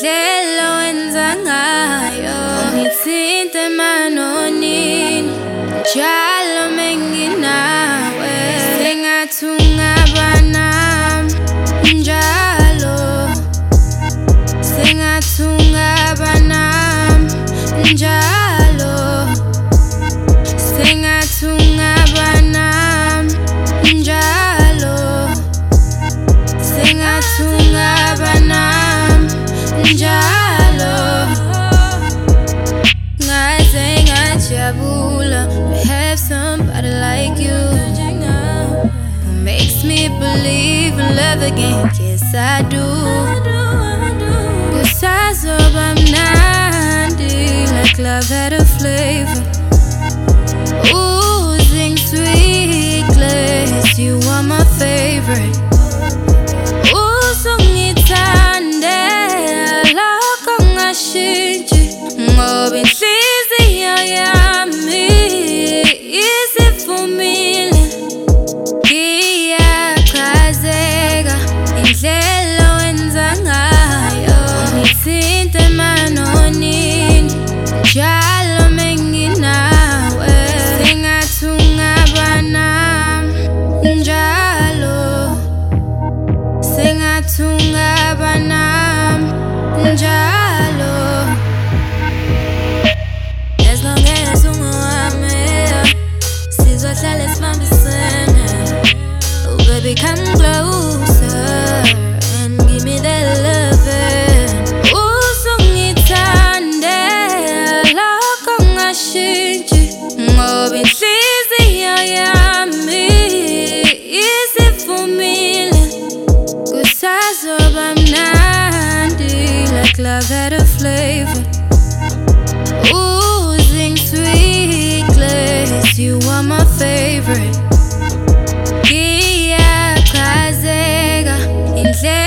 indlela wenza ngayo ngithinte emanonini njalo menginawe sengathi ungaba nami njalo sengathi ungaba nami njalo sengathi ungaba nami njalo sengathi ungaba nami njalo ngaze ngajabula to have somebody like you who makes me believe in love again. Yes, I do. Kusazoba mnandi like love had a flavor, oozing sweet glaze. You are my favorite. Uzungithande lokho ngashintshi ngoba inhliziyo yami isivumile. Ngiyachazeka indlela wenza ngayo ngithinte emanonini njalo menginawe sengathi ungaba nami njalo sengathi ungaba nami njalo. As long as ungowami sizohlala sibambisene. Oh baby, come closer and give me that loving. Uzungithande lokho ngashintshi ngoba inhliziyo yami isivumile. Kusazoba mnandi like love had a flavor, oozing sweet glaze. You are my favorite. Ngiyachazeka indlela